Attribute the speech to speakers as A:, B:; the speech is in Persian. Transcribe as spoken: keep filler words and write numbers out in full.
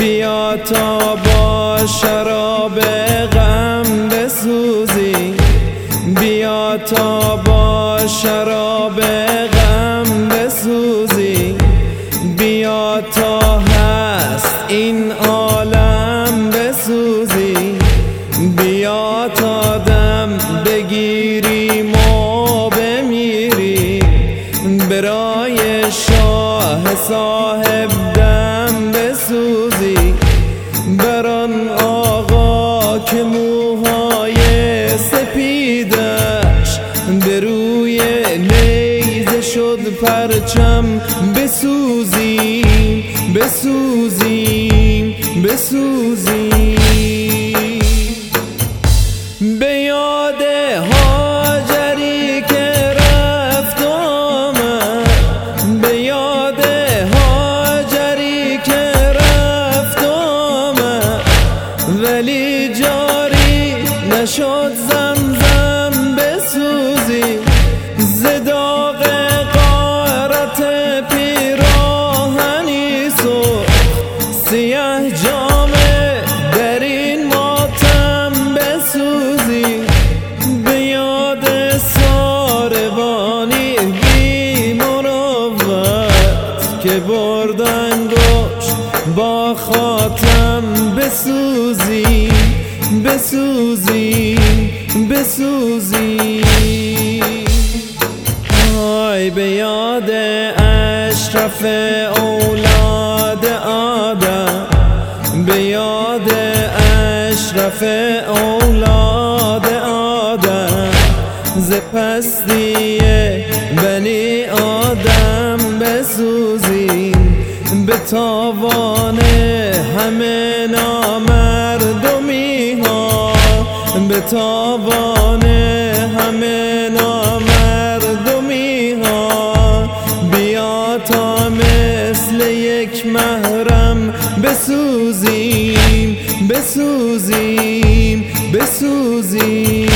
A: بیا تا با شراب غم بسوزی، بیا تا با شراب غم بسوزی، بیا تا هست این عالم بسوزی، بیا تا دم بگیریم و بمیریم، برای شاه صاحب دم بسوزی، بران آقا که موهای سپیدش به روی نیزه شد پرچم بسوزیم، بسوزیم، بسوزیم. به یاد هاجری که رفت آمد، به یاد هاجری که رفت آمد، ولی جاری نشد زمزم بسوزی، ز داغ غارت پیراهنی سرخ سیه جامه در این ماتم بسوزی، به یاد ساروانی بی مروت که برد انگشت با خاتم بسوزی، بسوزی، بسوزی. آی به یاد اشرف اولاد آدم، به یاد اشرف اولاد آدم، ز پستی بنی آدم بسوزیم، به تاوان همه نامردمی ها، به تاوان همه نامردمی ها، بیا تا مثل یک محرم بسوزیم، بسوزیم، بسوزیم.